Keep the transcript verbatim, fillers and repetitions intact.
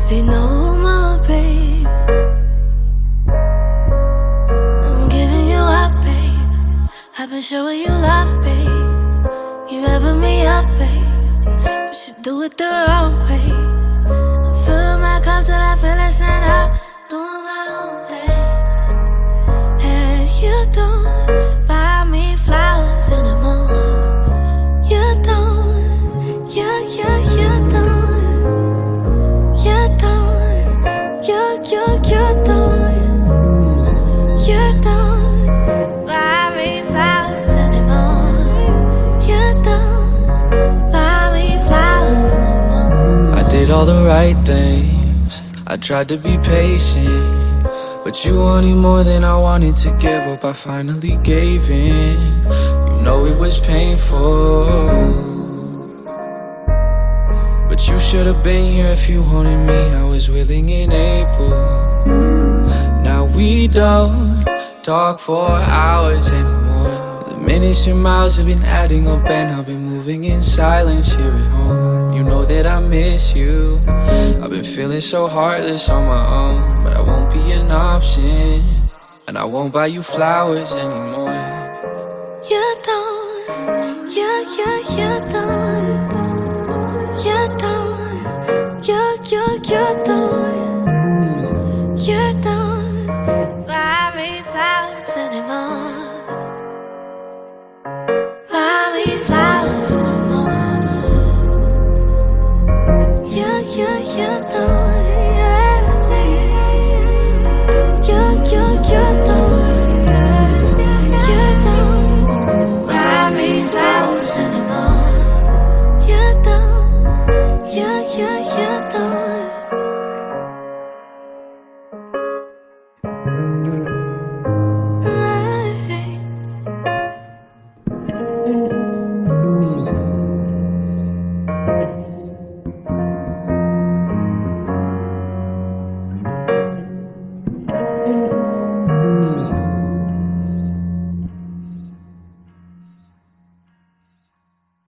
say no more, babe. I'm giving you up, babe. I've been showing you love, babe. You revving me up, babe, but you do it the wrong way. I'm filling my cup till I feel it stand up, doing my own thing. And you don't buy me flowers anymore. You don't, you, you, you don't. You don't, you, you, you don't. You don't buy me flowers anymore. You don't buy me flowers no more. I did all the right things, I tried to be patient, but you wanted more than I wanted to give up. I finally gave in. You know it was painful, but you should have been here if you wanted me. I was willing and able. Now we don't talk for hours anymore. The minutes and miles have been adding up, and I've been moving in silence here at home. You know that I miss you. I've been feeling so heartless on my own, but I won't be an option, and I won't buy you flowers anymore. You don't, you, you, you don't. You don't, you, you, you don't.